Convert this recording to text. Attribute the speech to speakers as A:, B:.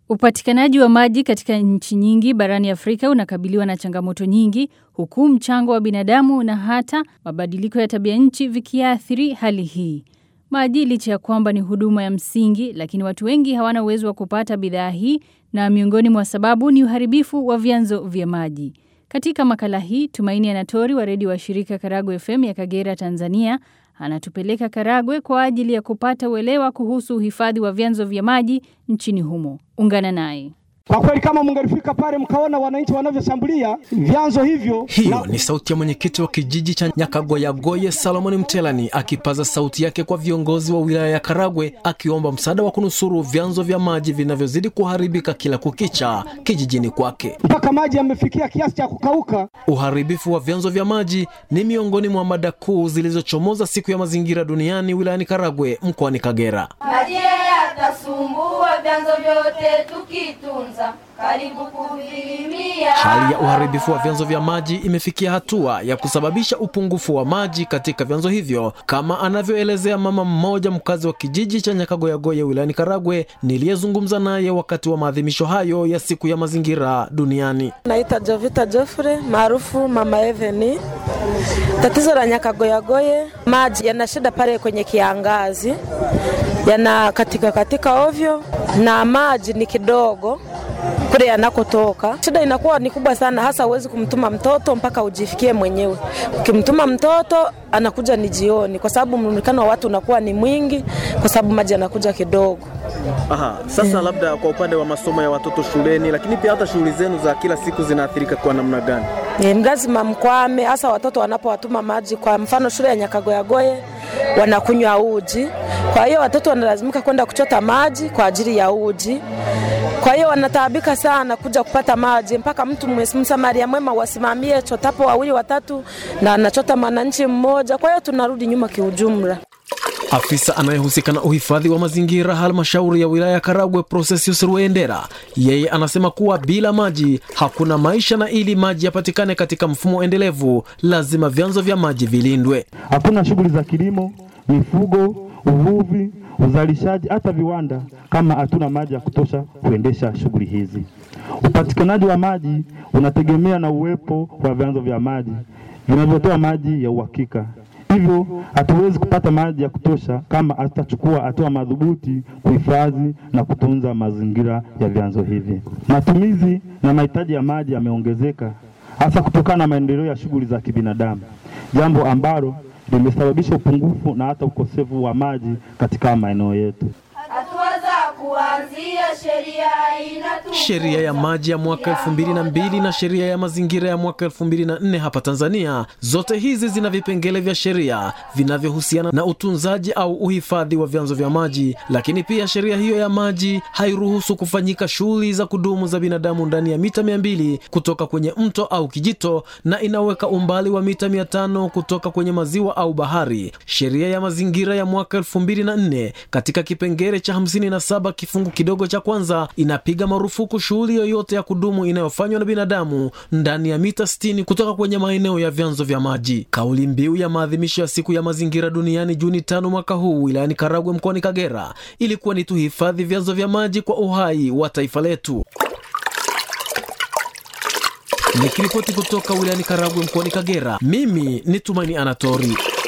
A: Upatikanaji wa maji katika nchi nyingi barani Afrika unakabiliwa na changamoto nyingi, huku mchango wa binadamu na hata mabadiliko ya tabia nchi vikiathiri hali hii. Maji licha ya kwamba ni huduma ya msingi, lakini watu wengi hawana uwezo wa kupata bidhaa hii, na miongoni mwa sababu ni uharibifu wa vyanzo vya maji. Katika makala hii, Tumaini Anatori wa redio wa shirika Karagwe FM ya Kagera, Tanzania, anatupeleka Karagwe kwa ajili ya kupata uelewa kuhusu uhifadhi wa vyanzo vya maji nchini humo. Ungana naye.
B: Kwa kweli kama mungalifika pale mkaona wananchi wanavyoshambulia vyanzo hivyo.
C: Hiyo ni sauti ya mwenyekiti wa kijiji cha Nyakagoyagoye Salomon Mtelani akipaza sauti yake kwa viongozi wa wilaya ya Karagwe akiomba msaada wa kunusuru vyanzo vya maji vinavyozidi kuharibika kila kukicha kijijini kwake.
B: Mpaka maji yamefikia kiasi cha kukauka.
C: Uharibifu wa vyanzo vya maji ni miongoni mwa mada kuu zilizochomoza siku ya mazingira duniani wilayani Karagwe mkoani Kagera.
D: Maji yatasumbua vyanzo vyote tukitunza. Karibu kuvilimia.
C: Hali ya uharibifu wa vyanzo vya maji imefikia hatua ya kusababisha upungufu wa maji katika vyanzo hivyo, kama anavyoelezea mama mmoja mkazi wa kijiji cha Nyakagoyagoye wilayani Karagwe niliyezungumza naye wakati wa maadhimisho hayo ya siku ya mazingira duniani.
E: Naitwa Jovita Joffre maarufu Mama Eveni. Tatizo la Nyakagoyagoye, maji yana shida pale kwenye kiangazi, yana katika ovyo na maji ni kidogo kule yanakotoka. Shida inakuwa ni kubwa sana, hasa huwezi kumtuma mtoto mpaka ujifikie mwenyewe. Ukimtuma mtoto anakuja ni jioni, kwa sababu muonekano wa watu unakuwa ni mwingi kwa sababu maji yanakuja kidogo.
C: Sasa labda kwa upande wa masomo ya watoto shuleni, lakini pia hata shughuli zenu za kila siku zinaathirika kwa namna gani?
E: Ni lazima mkwame, hasa watoto wanapowatuma maji. Kwa mfano shule ya Nyakagoyagoye wanakunywa uji, kwa hiyo watoto wanalazimika kwenda kuchota maji kwa ajili ya uji. Kwa hiyo wanataabika sana kuja kupata maji, mpaka mtu msamaria mwema wasimamie chotapo wawili watatu na anachota mwananchi mmoja. Kwa hiyo tunarudi nyuma kiujumla.
C: Afisa anayehusika na uhifadhi wa mazingira halmashauri ya wilaya ya Karagwe Processius Ruendera, yeye anasema kuwa bila maji hakuna maisha, na ili maji yapatikane katika mfumo endelevu lazima vyanzo vya maji vilindwe.
B: Hakuna shughuli za kilimo, mifugo, uvuvi, uzalishaji, hata viwanda kama hatuna maji ya kutosha kuendesha shughuli hizi. Upatikanaji wa maji unategemea na uwepo wa vyanzo vya maji vinavyotoa maji ya uhakika. Hivyo hatuwezi kupata maji ya kutosha kama hatutachukua hatua madhubuti kuhifadhi na kutunza mazingira ya vyanzo hivi. Matumizi na mahitaji ya maji yameongezeka hasa kutokana na maendeleo ya shughuli za kibinadamu, jambo ambalo limesababisha upungufu na hata ukosefu wa maji katika maeneo yetu.
C: Sheria ya maji ya mwaka 2002 na sheria ya mazingira ya mwaka 2004 hapa Tanzania, zote hizi zina vipengele vya sheria vinavyohusiana na utunzaji au uhifadhi wa vyanzo vya maji, lakini pia sheria hiyo ya maji hairuhusu kufanyika shughuli za kudumu za binadamu ndani ya mita 200 kutoka kwenye mto au kijito, na inaweka umbali wa mita 500 kutoka kwenye maziwa au bahari. Sheria ya mazingira ya mwaka 2004 katika kipengele cha 57 kifungu kidogo cha kwanza inapiga marufuku shughuli yoyote ya kudumu inayofanywa na binadamu ndani ya mita 60 kutoka kwenye maeneo ya vyanzo vya maji. Kauli mbiu ya maadhimisho ya siku ya mazingira duniani Juni 5 mwaka huu wilayani Karagwe mkoani Kagera ilikuwa ni tuhifadhi vyanzo vya maji kwa uhai wa taifa letu. Nikiripoti kutoka wilayani Karagwe mkoani Kagera, mimi ni Tumaini Anatori.